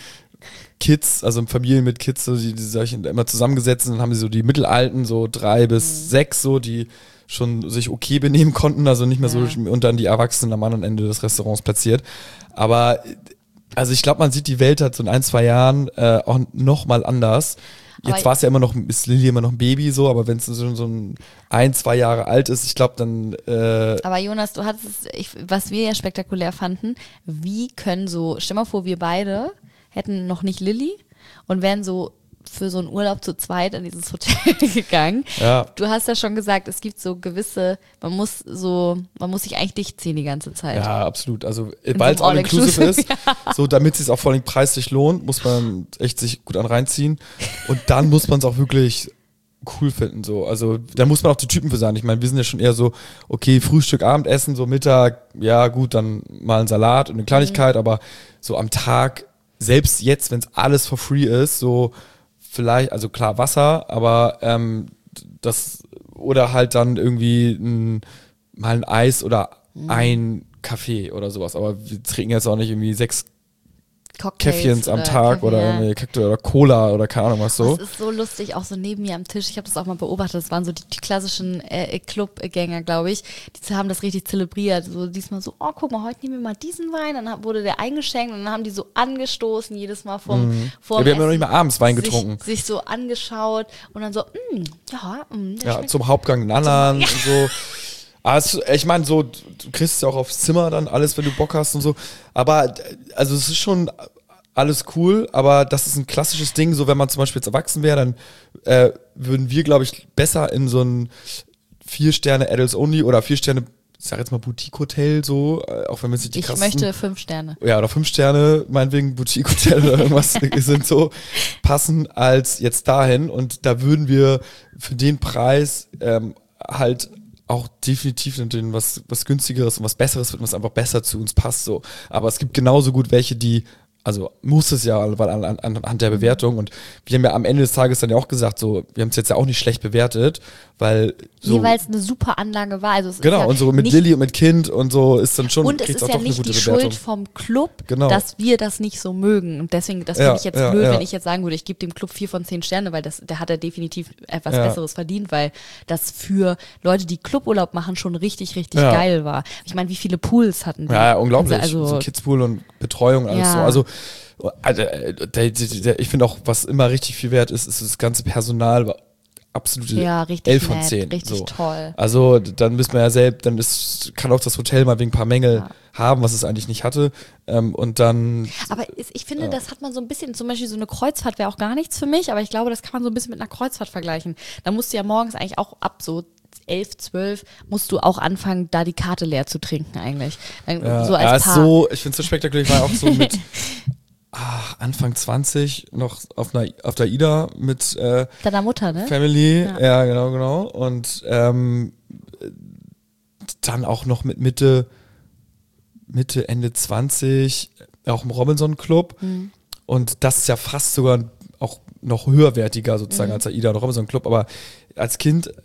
Kids, also Familien mit Kids, so die sich immer zusammengesetzt und dann haben sie so die Mittelalten, so 3 bis 6, so, die schon sich okay benehmen konnten, also nicht mehr so, und dann die Erwachsenen am anderen Ende des Restaurants platziert. Aber also ich glaube, man sieht die Welt halt so in 1-2 Jahren auch nochmal anders. Jetzt war es ja immer noch, ist Lilly immer noch ein Baby so, aber wenn es so ein 1-2 Jahre alt ist, ich glaube dann Aber Jonas, du hattest was wir ja spektakulär fanden, wie können so, stell mal vor, wir beide hätten noch nicht Lilly und wären so für so einen Urlaub zu zweit in dieses Hotel gegangen. Ja. Du hast ja schon gesagt, es gibt so gewisse, man muss sich eigentlich dicht ziehen die ganze Zeit. Ja, absolut. Also, In weil es so einem all-inclusive ist, All-Inclusive, so damit es sich auch vor allem preislich lohnt, muss man echt sich gut an reinziehen. Und dann muss man es auch wirklich cool finden. So. Also, da muss man auch die Typen für sein. Ich meine, wir sind ja schon eher so, okay, Frühstück, Abendessen, so Mittag, ja gut, dann mal ein Salat und eine Kleinigkeit, aber so am Tag, selbst jetzt, wenn es alles for free ist, so vielleicht, also klar Wasser, aber das, oder halt dann irgendwie mal ein Eis oder ein Kaffee oder sowas. Aber wir trinken jetzt auch nicht irgendwie 6 Cocktails Käffchens am Tag Kaffee, oder ja. irgendwie Cocktail oder Cola oder keine Ahnung was so. Das ist so lustig, auch so neben mir am Tisch. Ich habe das auch mal beobachtet. Das waren so die klassischen Clubgänger, glaube ich. Die haben das richtig zelebriert. So diesmal so, oh, guck mal, heute nehmen wir mal diesen Wein. Dann wurde der eingeschenkt und dann haben die so angestoßen, jedes Mal vorm Ja, wir haben ja noch nicht mal abends Wein getrunken. Sich so angeschaut und dann so, der Ja, schmeckt zum Hauptgang einen anderen und so. Also, ich meine, so, du kriegst ja auch aufs Zimmer dann alles, wenn du Bock hast und so. Aber, also, es ist schon alles cool, aber das ist ein klassisches Ding. So, wenn man zum Beispiel jetzt erwachsen wäre, dann würden wir, glaube ich, besser in so ein 4-Sterne Adults Only oder 4-Sterne, ich sag jetzt mal Boutique-Hotel, so, auch wenn wir es nicht die Ich krassesten, möchte 5 Sterne. ja, oder 5 Sterne, meinetwegen Boutique-Hotel oder irgendwas sind so, passen als jetzt dahin. Und da würden wir für den Preis halt auch definitiv was günstigeres und was Besseres finden, was einfach besser zu uns passt. So. Aber es gibt genauso gut welche, die, also muss es ja, weil anhand der Bewertung, und wir haben ja am Ende des Tages dann ja auch gesagt, so, wir haben es jetzt ja auch nicht schlecht bewertet, weil so. Nee, weil es eine super Anlage war. Also es Genau, ist ja und so mit nicht, Lilly und mit Kind und so ist dann schon, und es kriegt's ist auch ja doch eine nicht gute die Bewertung. Schuld vom Club, Genau. dass wir das nicht so mögen. Und deswegen, das Ja, finde ich jetzt ja, blöd, ja. wenn ich jetzt sagen würde, ich gebe dem Club 4 von 10 Sterne, weil der hat er definitiv etwas Ja. Besseres verdient, weil das für Leute, die Cluburlaub machen, schon richtig, richtig Ja. geil war. Ich meine, wie viele Pools hatten die? Ja, unglaublich. Also, so Kidspool und Betreuung und alles Ja. so. Also ich finde auch, was immer richtig viel wert ist, ist das ganze Personal. War absolute ja, richtig 11 von nett, 10. richtig so. toll. Also dann müssen wir ja selbst, kann auch das Hotel mal wegen ein paar Mängel Ja. haben, was es eigentlich nicht hatte. Und dann, Aber ich finde, das hat man so ein bisschen, zum Beispiel so eine Kreuzfahrt wäre auch gar nichts für mich, aber ich glaube, das kann man so ein bisschen mit einer Kreuzfahrt vergleichen. Da musst du ja morgens eigentlich auch ab so 11, 12 musst du auch anfangen, da die Karte leer zu trinken eigentlich. Dann, so als ist Paar. so, ich finde es so spektakulär, ich war auch so mit Anfang 20 noch auf der Ida mit Deiner Mutter, ne? Family, ja, genau. Und dann auch noch mit Mitte, Ende 20 auch im Robinson Club. Und das ist ja fast sogar auch noch höherwertiger sozusagen als der Ida und Robinson Club. Aber als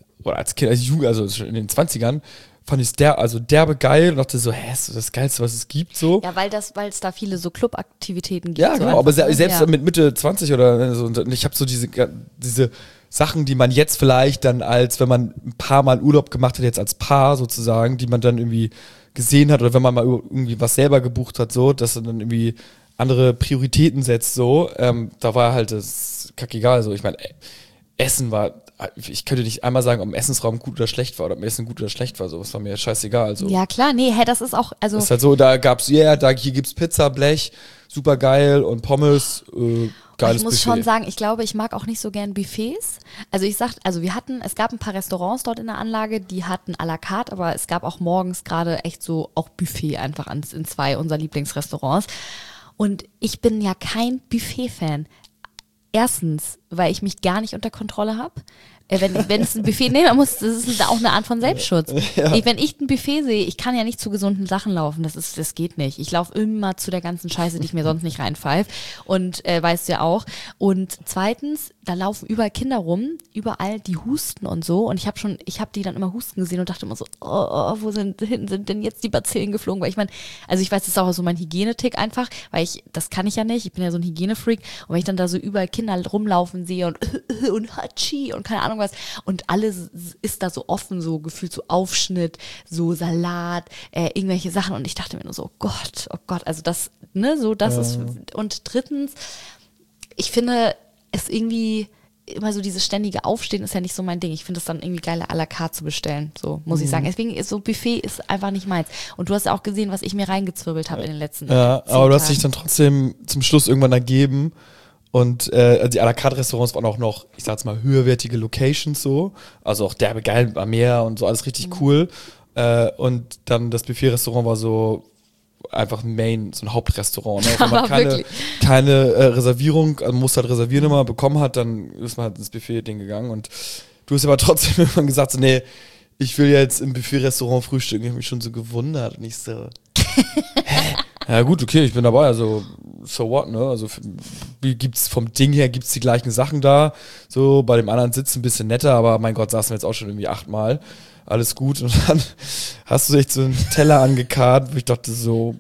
Jugend, also schon in den 20ern, fand ich es derbe geil und dachte so, ist das Geilste, was es gibt, so. Ja, weil es da viele so Clubaktivitäten gibt. Ja, so genau, aber einfach, selbst ja. mit Mitte 20 oder so, und ich habe so diese Sachen, die man jetzt vielleicht dann wenn man ein paar Mal Urlaub gemacht hat, jetzt als Paar sozusagen, die man dann irgendwie gesehen hat oder wenn man mal irgendwie was selber gebucht hat, so, dass man dann irgendwie andere Prioritäten setzt, so, da war halt das kackegal, so, ich meine, Essen war, ich könnte nicht einmal sagen, ob ein Essensraum gut oder schlecht war oder ob Essen gut oder schlecht war, so, das war mir scheißegal, so. Ja, klar, das ist auch, also. Das ist halt so, da gab's, hier gibt's Pizza, Blech, super geil und Pommes, geiles Ich muss Buffet. schon sagen, ich glaube, ich mag auch nicht so gern Buffets. Also es gab ein paar Restaurants dort in der Anlage, die hatten à la carte, aber es gab auch morgens gerade echt so auch Buffet einfach in 2 unserer Lieblingsrestaurants. Und ich bin ja kein Buffet-Fan. Erstens, weil ich mich gar nicht unter Kontrolle habe. Wenn es ein Buffet, das ist auch eine Art von Selbstschutz. Ja. Wenn ich ein Buffet sehe, ich kann ja nicht zu gesunden Sachen laufen, das geht nicht. Ich laufe immer zu der ganzen Scheiße, die ich mir sonst nicht reinpfeife und weißt du ja auch. Und zweitens, da laufen überall Kinder rum, überall die husten und so und ich habe die dann immer husten gesehen und dachte immer so, wo sind denn jetzt die Bazillen geflogen? Weil ich meine, also ich weiß, das ist auch so mein Hygienetick einfach, weil das kann ich ja nicht, ich bin ja so ein Hygienefreak und wenn ich dann da so überall Kinder rumlaufen sehe und Hatschi und keine Ahnung was und alles ist da so offen, so gefühlt so Aufschnitt, so Salat, irgendwelche Sachen und ich dachte mir nur so, oh Gott, also das, ist, und drittens, ich finde es irgendwie immer so dieses ständige Aufstehen ist ja nicht so mein Ding. Ich finde es dann irgendwie geil, à la carte zu bestellen, so muss ich sagen. Deswegen ist so Buffet ist einfach nicht meins. Und du hast ja auch gesehen, was ich mir reingezwirbelt habe in den letzten 10 aber du hast Tagen. dich dann trotzdem zum Schluss irgendwann ergeben und die à la carte Restaurants waren auch noch, ich sag's mal, höherwertige Locations so, also auch derbe geil am Meer und so, alles richtig cool. Und dann das Buffet-Restaurant war so einfach ein so ein Hauptrestaurant. Ne? Wenn man keine Reservierung, also man muss halt reservieren immer, bekommen hat, dann ist man halt ins Buffet-Ding gegangen und du hast aber trotzdem irgendwann gesagt, so, nee, ich will jetzt im Buffet-Restaurant frühstücken. Ich habe mich schon so gewundert und ich so, hä? Ja gut, okay, ich bin dabei, also so what, ne? Also vom Ding her gibt's die gleichen Sachen da. So, bei dem anderen sitzt ein bisschen netter, aber mein Gott, saßen wir jetzt auch schon irgendwie 8-mal. Alles gut. Und dann hast du echt so einen Teller angekarrt, wo ich dachte so,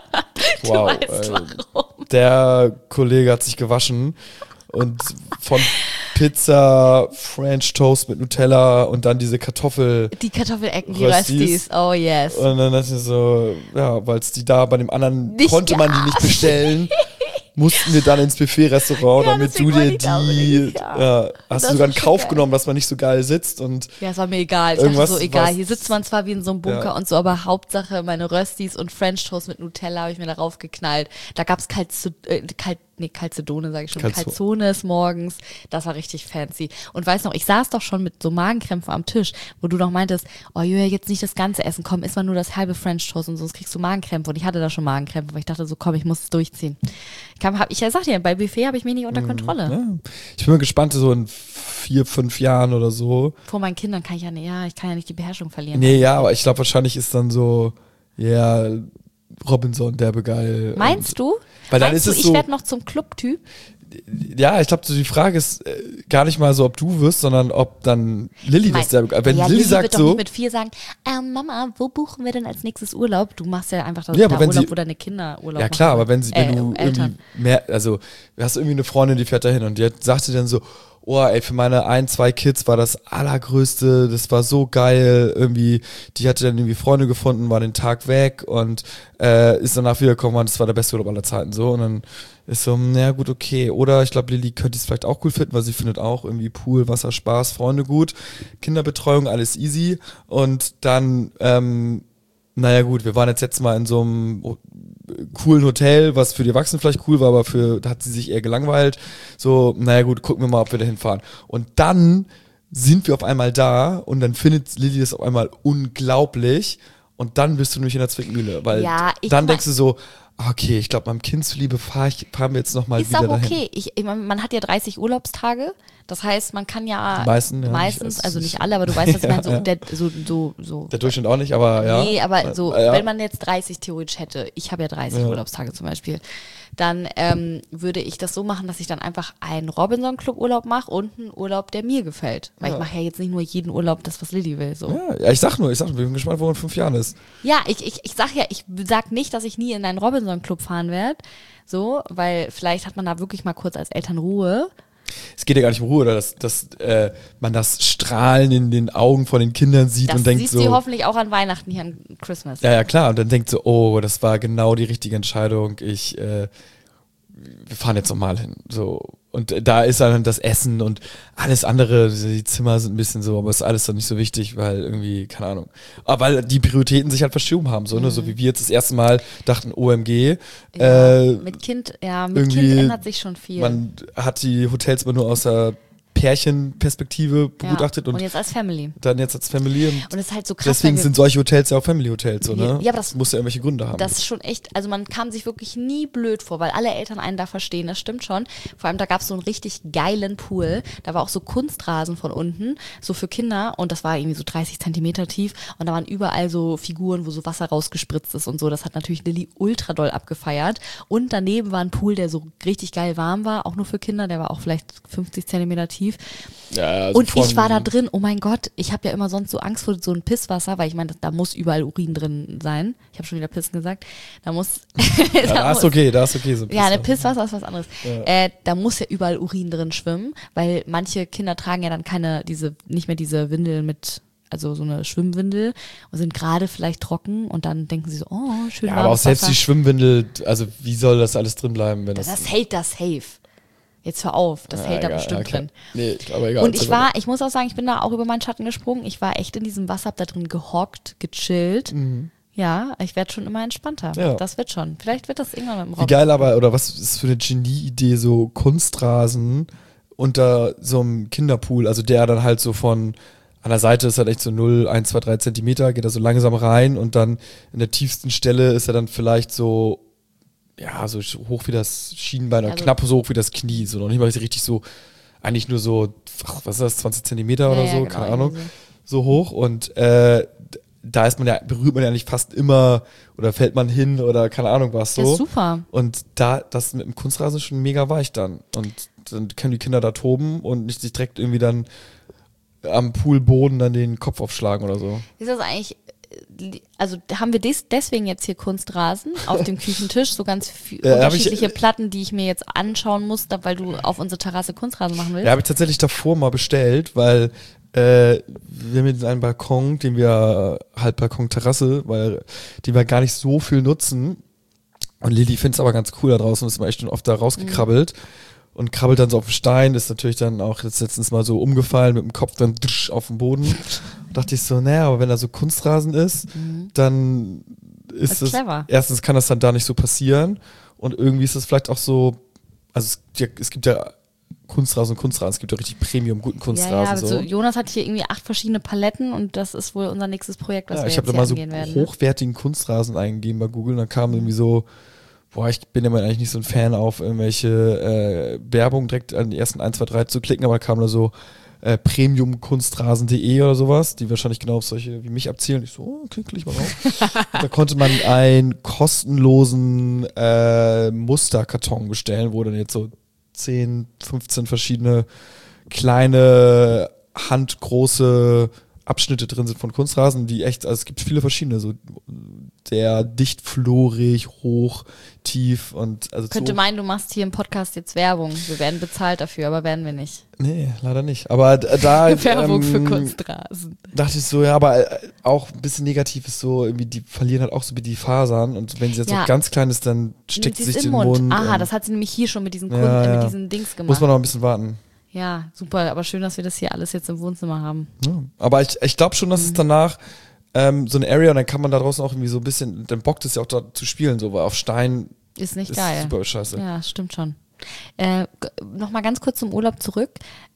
wow, Du weißt warum. der Kollege hat sich gewaschen und von Pizza, French Toast mit Nutella und dann diese Die Kartoffelecken, die Röstis. Röstis, oh yes. Und dann dachte ich so, ja, weil es die da bei dem anderen Nicht konnte man die nicht bestellen, mussten wir dann ins Buffet-Restaurant, Ja, damit du deswegen dir wollte ich da unbedingt, hast Das du sogar in ist schon Kauf geil. genommen, dass man nicht so geil sitzt und Ja, es war mir egal. Ich dachte Irgendwas so, egal, was- hier sitzt man zwar wie in so einem Bunker Ja. und so, aber Hauptsache meine Röstis und French Toast mit Nutella habe ich mir darauf geknallt. Da gab's Calzedone, sage ich schon, Calzones morgens. Das war richtig fancy. Und weißt noch, ich saß doch schon mit so Magenkrämpfen am Tisch, wo du noch meintest, oh Julia, jetzt nicht das ganze Essen, komm, iss mal nur das halbe French Toast und sonst kriegst du Magenkrämpfe. Und ich hatte da schon Magenkrämpfe, weil ich dachte so, komm, ich muss es durchziehen. Ich sag dir, bei Buffet habe ich mich nicht unter Kontrolle. ja. Ich bin mal gespannt, so in 4-5 Jahren oder so. Vor meinen Kindern kann ich ja nicht die Beherrschung verlieren. Nee, ja, aber ich glaube, wahrscheinlich ist dann so, ja, Robinson, derbe geil. Meinst du? Weil dann Meinst ist du, es ich so, werde noch zum Club-Typ? ja, ich glaube, so die Frage ist gar nicht mal so, ob du wirst, sondern ob dann Lilly das derbe geil. Wenn ja, Lilly sagt wird doch so, nicht mit 4 sagen, Mama, wo buchen wir denn als nächstes Urlaub? Du machst ja einfach Ja, aber da wenn Urlaub, sie- wo deine Kinder Urlaub ja klar, machen. aber wenn du irgendwie Eltern. mehr, also du hast irgendwie eine Freundin, die fährt dahin und die sagt dir dann so, oh ey, für meine 2 Kids war das allergrößte, das war so geil, irgendwie, die hatte dann irgendwie Freunde gefunden, war den Tag weg und ist danach wiedergekommen und das war der beste Urlaub aller Zeiten, so, und dann ist so, na gut, okay, oder ich glaube, Lilly könnte es vielleicht auch cool finden, weil sie findet auch irgendwie Pool, Wasser, Spaß, Freunde gut, Kinderbetreuung, alles easy und dann, naja gut, wir waren jetzt mal in so einem coolen Hotel, was für die Erwachsenen vielleicht cool war, aber da hat sie sich eher gelangweilt. So, naja gut, gucken wir mal, ob wir da hinfahren. Und dann sind wir auf einmal da und dann findet Lilly das auf einmal unglaublich und dann bist du nämlich in der Zwickmühle, weil Ja, dann denkst du so, Okay, ich glaube, meinem Kind zuliebe fahren wir jetzt nochmal Ist wieder auch dahin. okay. Man hat ja 30 Urlaubstage. Das heißt, man kann ja Die meisten, ja, meistens, also nicht alle, aber du weißt, was ich meine, so. Der Durchschnitt auch nicht, aber ja. Nee, aber so, Ja. wenn man jetzt 30 theoretisch hätte, ich habe ja 30 Urlaubstage zum Beispiel, dann würde ich das so machen, dass ich dann einfach einen Robinson-Club-Urlaub mache und einen Urlaub, der mir gefällt. Weil ich mache ja jetzt nicht nur jeden Urlaub, das, was Lilly will. So. Ja, ich sag nur, wir sind gespannt, wo er in 5 Jahren ist. Ja, ich sag nicht, dass ich nie in einen Robinson-Club fahren werde, so, weil vielleicht hat man da wirklich mal kurz als Eltern Ruhe. Es geht ja gar nicht um Ruhe, oder dass man das Strahlen in den Augen von den Kindern sieht Das und denkt siehst so. du hoffentlich auch an Weihnachten hier an Christmas. Ja, klar. Und dann denkt so, oh, das war genau die richtige Entscheidung. Wir fahren jetzt nochmal hin. So. Und da ist dann das Essen und alles andere, die Zimmer sind ein bisschen so, aber ist alles dann nicht so wichtig, weil irgendwie, keine Ahnung. Aber weil die Prioritäten sich halt verschoben haben, so, ne? So wie wir jetzt das erste Mal dachten, OMG. Mit Kind ändert sich schon viel. Man hat die Hotels immer nur aus der Pärchenperspektive begutachtet und jetzt als Family. dann jetzt als Family. Und es ist halt so krass. Deswegen sind solche Hotels ja auch Family-Hotels, so, ne? Ja, aber das muss ja irgendwelche Gründe haben. Das ist schon echt, also man kam sich wirklich nie blöd vor, weil alle Eltern einen da verstehen, das stimmt schon. Vor allem, da gab es so einen richtig geilen Pool, da war auch so Kunstrasen von unten, so für Kinder und das war irgendwie so 30 Zentimeter tief und da waren überall so Figuren, wo so Wasser rausgespritzt ist und so. Das hat natürlich Lilly ultra doll abgefeiert und daneben war ein Pool, der so richtig geil warm war, auch nur für Kinder, der war auch vielleicht 50 Zentimeter tief. Ja, also und ich war da drin, oh mein Gott, ich habe ja immer sonst so Angst vor so einem Pisswasser, weil ich meine, da muss überall Urin drin sein. Ich habe schon wieder Pissen gesagt. Da muss. da ist okay. So ja, eine Pisswasser ist was anderes. Ja. Da muss ja überall Urin drin schwimmen, weil manche Kinder tragen ja dann nicht mehr diese Windel mit, also so eine Schwimmwindel und sind gerade vielleicht trocken und dann denken sie so, oh, schön. Ja, aber auch selbst die Schwimmwindel, also wie soll das alles drin bleiben, wenn das hält das safe. Jetzt hör auf, das hält da bestimmt drin. Nee, aber egal. Und ich muss auch sagen, ich bin da auch über meinen Schatten gesprungen. Ich war echt in diesem Wasser, hab da drin gehockt, gechillt. Mhm. Ja, ich werde schon immer entspannter. Ja. Das wird schon. Vielleicht wird das irgendwann mit dem Raum. Wie geil aber, oder was ist für eine Genie-Idee, so Kunstrasen unter so einem Kinderpool, also der dann halt so von an der Seite ist halt echt so 0, 1, 2, 3 Zentimeter, geht da so langsam rein und dann in der tiefsten Stelle ist er dann vielleicht so so hoch wie das Schienbein, oder knapp so hoch wie das Knie, so noch nicht mal richtig so, eigentlich nur so, was ist das, 20 Zentimeter oder so, genau, keine Ahnung, so hoch und da berührt man ja nicht fast immer oder fällt man hin oder keine Ahnung was so. Das ist super. Und das mit dem Kunstrasen schon mega weich dann und dann können die Kinder da toben und nicht sich direkt irgendwie dann am Poolboden dann den Kopf aufschlagen oder so. Ist das eigentlich, also haben wir deswegen jetzt hier Kunstrasen auf dem Küchentisch, so ganz unterschiedliche Platten, die ich mir jetzt anschauen muss, weil du auf unsere Terrasse Kunstrasen machen willst? Ja, habe ich tatsächlich davor mal bestellt, weil wir haben jetzt einen Balkon, den wir halt Balkon-Terrasse, den wir gar nicht so viel nutzen und Lilly findet es aber ganz cool da draußen und ist mal echt schon oft da rausgekrabbelt. Und krabbelt dann so auf den Stein, ist natürlich dann auch jetzt letztens mal so umgefallen, mit dem Kopf dann auf den Boden. Dachte ich so, naja, aber wenn da so Kunstrasen ist, dann ist es, erstens kann das dann da nicht so passieren und irgendwie ist es vielleicht auch so, also es gibt ja Kunstrasen und Kunstrasen, es gibt ja richtig Premium guten Kunstrasen. Ja, also Jonas hat hier irgendwie 8 verschiedene Paletten und das ist wohl unser nächstes Projekt, was wir jetzt hier angehen werden. Ich habe da mal so hochwertigen Kunstrasen eingegeben bei Google und dann kam irgendwie so, ich bin ja eigentlich nicht so ein Fan auf irgendwelche Werbung direkt an die ersten 1, 2, 3 zu klicken, aber da kam da so premiumkunstrasen.de oder sowas, die wahrscheinlich genau auf solche wie mich abzielen. Ich so, klick mal drauf. Da konnte man einen kostenlosen Musterkarton bestellen, wo dann jetzt so 10, 15 verschiedene kleine, handgroße Abschnitte drin sind von Kunstrasen, die echt, also es gibt viele verschiedene, so sehr dichtflorig, hoch, tief und also könnte meinen, du machst hier im Podcast jetzt Werbung. Wir werden bezahlt dafür, aber werden wir nicht. Nee, leider nicht. Aber da Werbung für Kunstrasen. Dachte ich so, ja, aber auch ein bisschen negativ ist so, irgendwie die verlieren halt auch so wie die Fasern und wenn sie jetzt noch ganz klein ist, dann steckt sie sich den Mund. Aha, das hat sie nämlich hier schon mit diesen mit diesen Dings gemacht. Muss man noch ein bisschen warten. Ja, super, aber schön, dass wir das hier alles jetzt im Wohnzimmer haben. Ja, aber ich glaube schon, dass es danach so eine Area und dann kann man da draußen auch irgendwie so ein bisschen, dann bockt es ja auch da zu spielen, so, weil auf Stein ist nicht geil. Super scheiße. Ja, stimmt schon. Nochmal ganz kurz zum Urlaub zurück.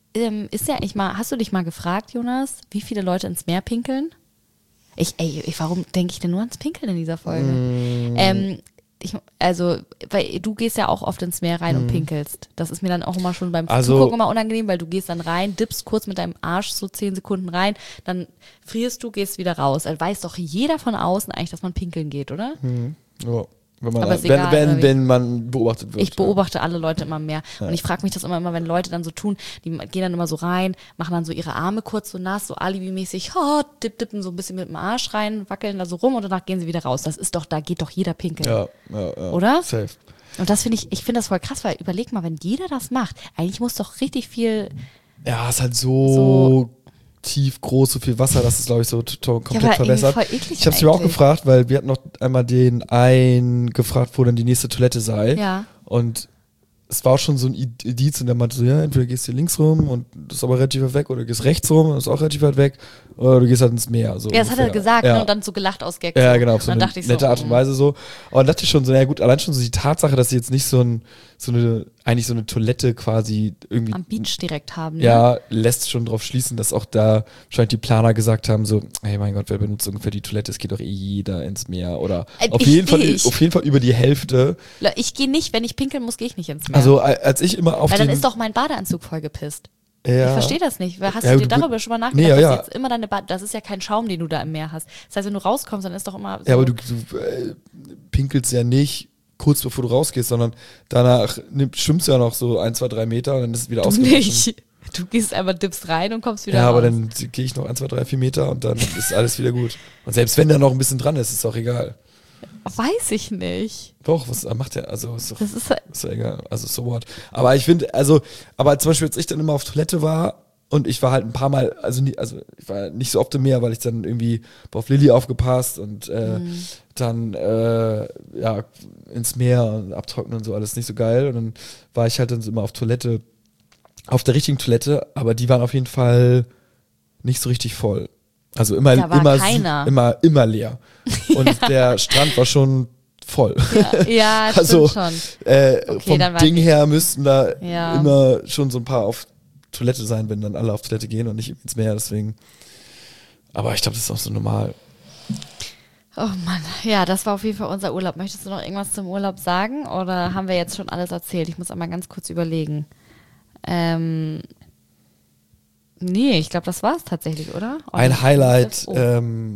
Hast du dich mal gefragt, Jonas, wie viele Leute ins Meer pinkeln? Warum denke ich denn nur ans Pinkeln in dieser Folge? also, weil du gehst ja auch oft ins Meer rein und pinkelst. Das ist mir dann auch immer schon beim Also- Zugucken immer unangenehm, weil du gehst dann rein, dippst kurz mit deinem Arsch so 10 Sekunden rein, dann frierst du, gehst wieder raus. Also weiß doch jeder von außen eigentlich, dass man pinkeln geht, oder? Ja. Wenn man, Aber ist egal, oder wie? wenn man beobachtet wird. Ich beobachte alle Leute immer mehr. Und ich frage mich das immer, wenn Leute dann so tun, die gehen dann immer so rein, machen dann so ihre Arme kurz so nass, so alibimäßig, dippen so ein bisschen mit dem Arsch rein, wackeln da so rum und danach gehen sie wieder raus. Das ist doch, da geht doch jeder pinkeln. Ja. Oder? Safe. Und das finde ich finde das voll krass, weil überleg mal, wenn jeder das macht, eigentlich muss doch richtig viel, Ja, ist halt so tief, groß, so viel Wasser, dass es, glaube ich, so komplett aber verwässert. irgendwie voll eklig Ich habe mich aber auch eigentlich. gefragt, weil wir hatten noch einmal den einen gefragt, wo dann die nächste Toilette sei. Ja. Und es war auch schon so ein Indiz und der meinte so, ja, entweder gehst du links rum und das ist aber relativ weit weg oder du gehst rechts rum und das ist auch relativ weit weg oder du gehst halt ins Meer. So ja, das hat er ungefähr. gesagt, Ja. ne? Und dann so gelacht aus Gag. Ja, so. genau, auf Und so dann eine dachte ich nette so, Art und Weise so. Aber dann dachte ich schon so, ja gut, allein schon so die Tatsache, dass sie jetzt nicht so eine Toilette quasi irgendwie am Beach direkt haben. Ne? ja, lässt schon darauf schließen, dass auch da wahrscheinlich die Planer gesagt haben, so, hey mein Gott, wer benutzt ungefähr die Toilette? Es geht doch eh jeder ins Meer oder auf Ich jeden nicht. Fall über die Hälfte. Ich gehe nicht, wenn ich pinkeln muss, gehe ich nicht ins Meer. Also als ich immer auf weil dann den... ist doch mein Badeanzug voll gepisst. ja, Ich verstehe das nicht. Hast Ja, du dir du- darüber schon mal nachgedacht, Nee, ja, dass ja. jetzt immer das ist ja kein Schaum, den du da im Meer hast. Das heißt, wenn du rauskommst, dann ist doch immer so. Ja, aber du pinkelst ja nicht kurz bevor du rausgehst, sondern danach schwimmst du ja noch so 1, 2, 3 Meter und dann ist es wieder du ausgewaschen. nicht. Du gehst einfach, dippst rein und kommst wieder Ja, aber raus. dann gehe ich noch 1, 2, 3, 4 Meter und dann ist alles wieder gut. Und selbst wenn da noch ein bisschen dran ist, ist auch egal. Weiß ich nicht. Doch, was macht der? Also ist doch, Das ist ist doch egal. Also so what. Aber ich finde, aber zum Beispiel, als ich dann immer auf Toilette war und ich war halt ein paar Mal, also ich war nicht so oft im Meer, weil ich dann irgendwie auf Lilly aufgepasst und dann ja ins Meer und abtrocknen und so alles nicht so geil. Und dann war ich halt dann so immer auf Toilette, auf der richtigen Toilette, aber die waren auf jeden Fall nicht so richtig voll. Also immer, Da war immer, keiner. immer leer. Und der Strand war schon voll. ja, stimmt Also, schon. Vom dann war Ding her müssten da Ja. immer schon so ein paar auf Toilette sein, wenn dann alle auf Toilette gehen und nicht ins Meer, deswegen. Aber ich glaube, das ist auch so normal. Oh Mann, ja, das war auf jeden Fall unser Urlaub. Möchtest du noch irgendwas zum Urlaub sagen oder haben wir jetzt schon alles erzählt? Ich muss einmal ganz kurz überlegen. Nee, ich glaube, das war es tatsächlich, oder? Oh, Ein Highlight Oh.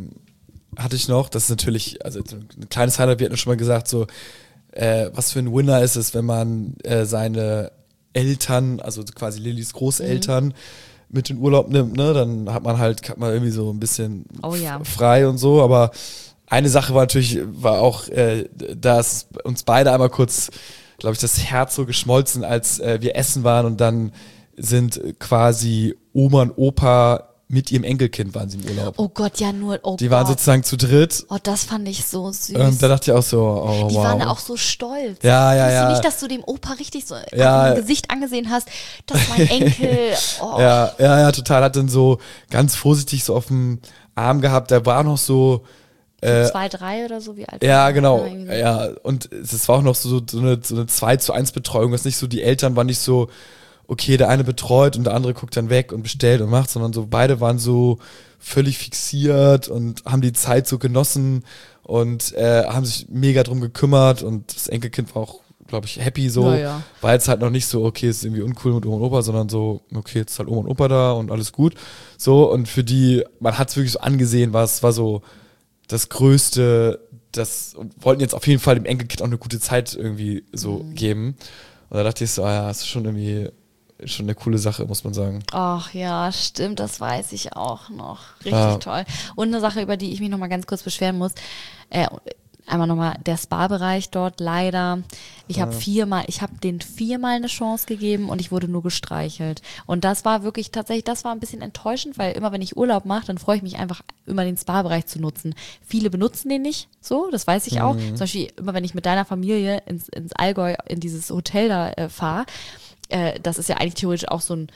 hatte ich noch, das ist natürlich, also ein kleines Highlight, wir hatten schon mal gesagt, so, was für ein Winner ist es, wenn man seine Eltern, also quasi Lillys Großeltern, mit in Urlaub nimmt, ne? Dann hat man irgendwie so ein bisschen Oh ja. frei und so, aber eine Sache war auch, dass uns beide einmal kurz, glaube ich, das Herz so geschmolzen, als wir essen waren und dann sind quasi Oma und Opa mit ihrem Enkelkind waren sie im Urlaub. Oh Gott, ja nur, oh Die waren Gott. sozusagen zu dritt. Oh, das fand ich so süß. Und da dachte ich auch so, oh Die wow. waren auch so stolz. Ja, ja, Weißt ja. du nicht, dass du dem Opa richtig so Ja. im Gesicht angesehen hast, das ist mein Enkel. Oh. Ja, total. Hat dann so ganz vorsichtig so auf dem Arm gehabt. Da war noch so, 2, 3 oder so, wie alt ja, war der? genau. Irgendwie so. Ja, und es war auch noch so eine 2:1 Betreuung, dass nicht so, die Eltern waren nicht so, okay, der eine betreut und der andere guckt dann weg und bestellt und macht, sondern so beide waren so völlig fixiert und haben die Zeit so genossen und haben sich mega drum gekümmert und das Enkelkind war auch, glaube ich, happy so, Ja. weil es halt noch nicht so, okay, es ist irgendwie uncool mit Oma und Opa, sondern so, okay, jetzt ist halt Oma und Opa da und alles gut. So, und für die, man hat es wirklich so angesehen, war so das Größte, und wollten jetzt auf jeden Fall dem Enkelkind auch eine gute Zeit irgendwie so geben. Und da dachte ich so, ja, das ist schon irgendwie schon eine coole Sache, muss man sagen. Ach ja, stimmt, das weiß ich auch noch. Richtig Ja. toll. Und eine Sache, über die ich mich noch mal ganz kurz beschweren muss. Einmal nochmal der Spa-Bereich dort, leider. Ich habe denen viermal eine Chance gegeben und ich wurde nur gestreichelt. Und das war wirklich tatsächlich, das war ein bisschen enttäuschend, weil immer wenn ich Urlaub mache, dann freue ich mich einfach, immer den Spa-Bereich zu nutzen. Viele benutzen den nicht so, das weiß ich auch. Zum Beispiel immer, wenn ich mit deiner Familie ins Allgäu, in dieses Hotel da fahre, das ist ja eigentlich theoretisch auch so ein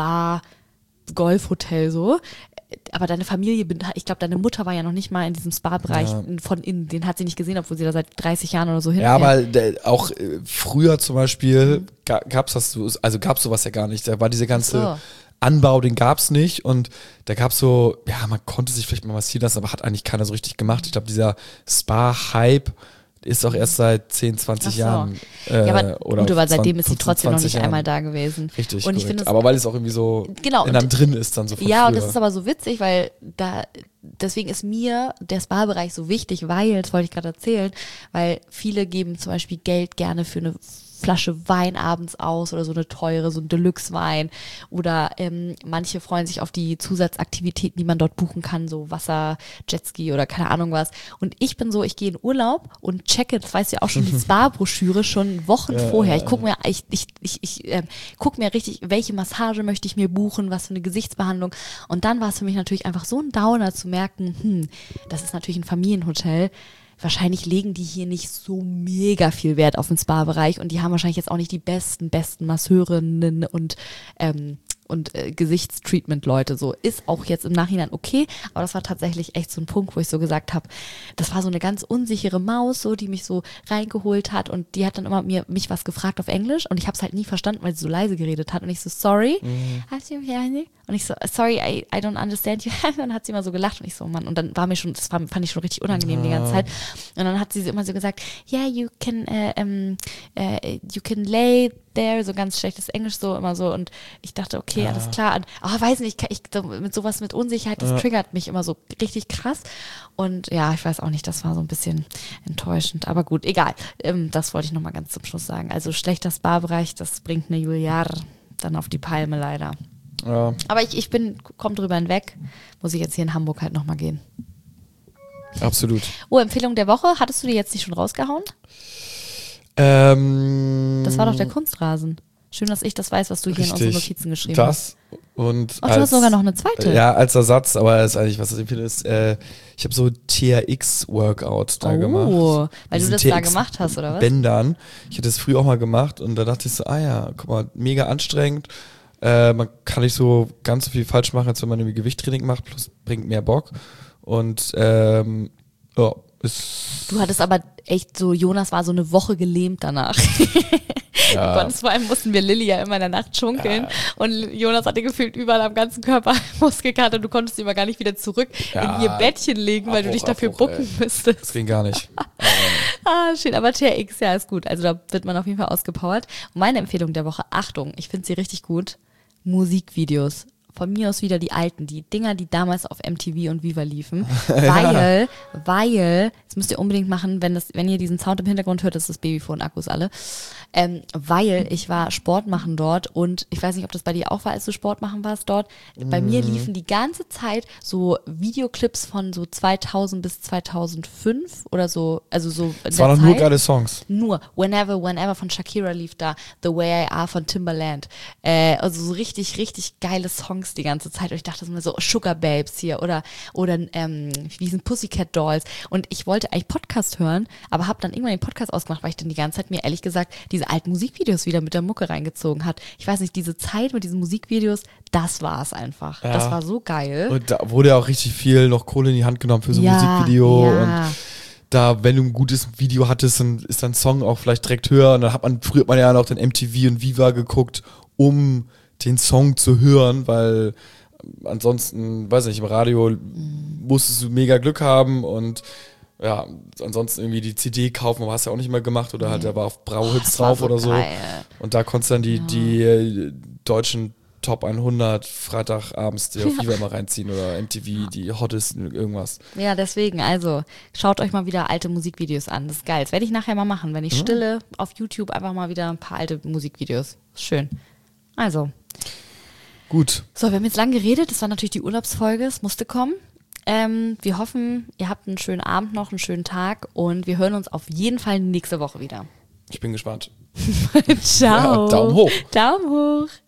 Spa-Golfhotel so. Aber deine Familie, ich glaube, deine Mutter war ja noch nicht mal in diesem Spa-Bereich von innen. Den hat sie nicht gesehen, obwohl sie da seit 30 Jahren oder so hin. Ja, aber auch früher zum Beispiel gab's sowas ja gar nicht. Da war diese ganze Ach so. Anbau, den gab's nicht und da gab's so, ja, man konnte sich vielleicht mal massieren lassen, aber hat eigentlich keiner so richtig gemacht. Ich glaube, dieser Spa-Hype, ist auch erst seit 10, 20 Ach so. Jahren. Ja, aber oder gut, aber seitdem ist sie 15, trotzdem noch 20 nicht Jahren. einmal da gewesen. Richtig, und ich korrekt. finde es, Aber weil es auch irgendwie so genau, in einem drin ist dann so von ja, und früher. das ist aber so witzig, weil deswegen ist mir der Spa-Bereich so wichtig, weil, das wollte ich gerade erzählen, weil viele geben zum Beispiel Geld gerne für eine Flasche Wein abends aus oder so eine teure, so ein Deluxe-Wein oder manche freuen sich auf die Zusatzaktivitäten, die man dort buchen kann, so Wasser, Jetski oder keine Ahnung was. Und ich bin so, ich gehe in Urlaub und checke, das weißt du ja auch schon, die Spa-Broschüre schon Wochen vorher. Ich gucke mir, guck mir richtig, welche Massage möchte ich mir buchen, was für eine Gesichtsbehandlung. Und dann war es für mich natürlich einfach so ein Downer zu merken, das ist natürlich ein Familienhotel. Wahrscheinlich legen die hier nicht so mega viel Wert auf den Spa-Bereich und die haben wahrscheinlich jetzt auch nicht die besten Masseurinnen und Gesichtstreatment-Leute. So ist auch jetzt im Nachhinein okay, aber das war tatsächlich echt so ein Punkt, wo ich so gesagt habe, das war so eine ganz unsichere Maus, so die mich so reingeholt hat und die hat dann immer mich was gefragt auf Englisch und ich habe es halt nie verstanden, weil sie so leise geredet hat und ich so, sorry, und ich so, sorry, I don't understand you. Und dann hat sie immer so gelacht und ich so, Mann, und dann fand ich schon richtig unangenehm die ganze Zeit. Und dann hat sie immer so gesagt, yeah, you can lay there, so ganz schlechtes Englisch so immer so und ich dachte, okay, alles klar. Aber weiß nicht, mit Unsicherheit, das triggert mich immer so richtig krass und ja, ich weiß auch nicht, das war so ein bisschen enttäuschend, aber gut, egal. Das wollte ich nochmal ganz zum Schluss sagen. Also schlechter Spa-Bereich, das bringt eine Juliar dann auf die Palme leider. Ja. Aber ich komm drüber hinweg, muss ich jetzt hier in Hamburg halt nochmal gehen. Absolut. Oh, Empfehlung der Woche, hattest du die jetzt nicht schon rausgehauen? Das war doch der Kunstrasen. Schön, dass ich das weiß, was du hier in unsere Notizen geschrieben hast. Das und du hast sogar noch eine zweite. Ja, als Ersatz, aber das ist eigentlich, was das empfehle, ist, ich habe so TRX-Workout da gemacht. Oh, weil du das da TRX gemacht hast, oder was? Bändern. Ich hatte das früher auch mal gemacht und da dachte ich so, guck mal, mega anstrengend. Man kann nicht so ganz so viel falsch machen, als wenn man irgendwie Gewichttraining macht, plus bringt mehr Bock. Und du hattest aber echt so, Jonas war so eine Woche gelähmt danach. Ja. Vor allem mussten wir Lilly ja immer in der Nacht schunkeln und Jonas hatte gefühlt überall am ganzen Körper Muskelkater und du konntest immer gar nicht wieder zurück in ihr Bettchen legen, weil du dich dafür bucken müsstest. Das ging gar nicht. Schön, aber TRX, ja, ist gut. Also da wird man auf jeden Fall ausgepowert. Und meine Empfehlung der Woche, Achtung, ich finde sie richtig gut, Musikvideos. Von mir aus wieder die alten, die Dinger, die damals auf MTV und Viva liefen. Weil, das müsst ihr unbedingt machen, wenn ihr diesen Sound im Hintergrund hört, das ist das Babyphone-Akkus alle. Weil ich war Sport machen dort und ich weiß nicht, ob das bei dir auch war, als du Sport machen warst dort. Bei mir liefen die ganze Zeit so Videoclips von so 2000 bis 2005 oder so, also so. Es waren noch nur geile Songs. Nur Whenever von Shakira lief da, The Way I Are von Timbaland. Also so richtig, richtig geile Songs die ganze Zeit und ich dachte immer so Sugar Babes hier oder wie sind Pussycat Dolls und ich wollte eigentlich Podcast hören, aber habe dann irgendwann den Podcast ausgemacht, weil ich dann die ganze Zeit mir ehrlich gesagt diese alten Musikvideos wieder mit der Mucke reingezogen hat. Ich weiß nicht, diese Zeit mit diesen Musikvideos, das war es einfach. Ja. Das war so geil. Und da wurde ja auch richtig viel noch Kohle in die Hand genommen für so ein Musikvideo und da, wenn du ein gutes Video hattest, dann ist dein Song auch vielleicht direkt höher und dann früher hat man ja noch den MTV und Viva geguckt, um den Song zu hören, weil ansonsten, weiß nicht, im Radio musstest du mega Glück haben und ja, ansonsten irgendwie die CD kaufen, aber hast du ja auch nicht mehr gemacht oder halt, da war auf Bravo-Hits drauf oder so. Und da konntest du dann die deutschen Top 100 Freitagabends die auf Viva mal reinziehen oder MTV, die hottesten irgendwas. Ja, deswegen, also schaut euch mal wieder alte Musikvideos an, das ist geil. Das werde ich nachher mal machen, wenn ich stille auf YouTube einfach mal wieder ein paar alte Musikvideos. Schön. Also. Gut. So, wir haben jetzt lang geredet. Das war natürlich die Urlaubsfolge. Es musste kommen. Wir hoffen, ihr habt einen schönen Abend noch, einen schönen Tag und wir hören uns auf jeden Fall nächste Woche wieder. Ich bin gespannt. Ciao. Ja, Daumen hoch. Daumen hoch.